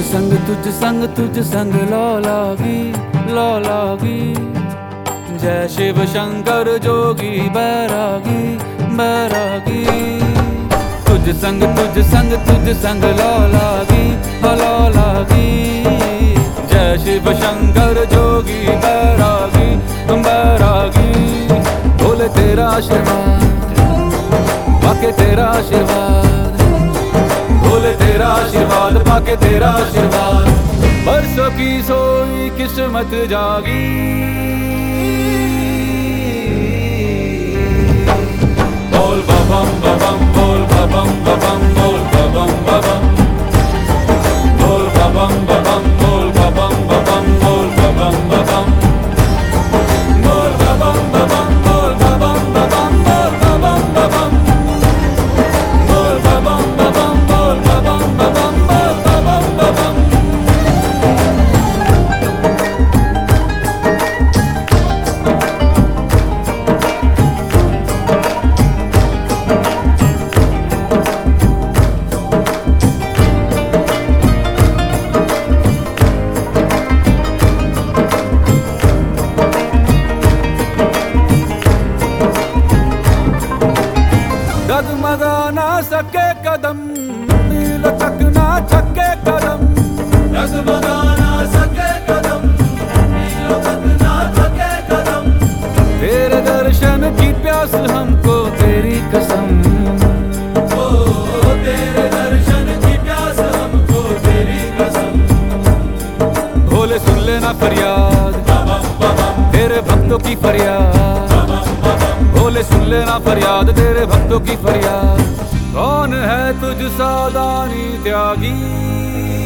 तुझ संग लौ लागी। जय शिव शंकर जोगी बैरागी बैरागी। तुझ संग लौ लागी जय शिव शंकर जोगी बैरागी बैरागी। बोले तेरा आशीर्वाद पाके तेरा आशीर्वाद, बोले तेरा आशीर्वाद पाके तेरा आशीर्वाद। बरसों की सोई किस्मत जागी। बोल बबम बबम बोल बबम बबम बोल बबम बबम बोल बबम बबम बोल बबम बबम बोल बबम बबम बोल बबम बबम बोल बबम बबम बोल बबम बबम बोल बबम बबम बोल बबम बबम बोल बबम बबम। डगमगा ना सके कदम, लचक ना थके कदम। डगमगा ना सके कदम, लचक ना थके कदम। तेरे दर्शन की प्यास हमको तेरी कसम। ओ तेरे दर्शन की प्यास हमको तेरी कसम। भोले सुन लेना फरियाद तेरे भक्तों की फरियाद। भोले सुन लेना फरियाद तेरे भक्तों की फरियाद। कौन है तुझ सा दानी त्यागी।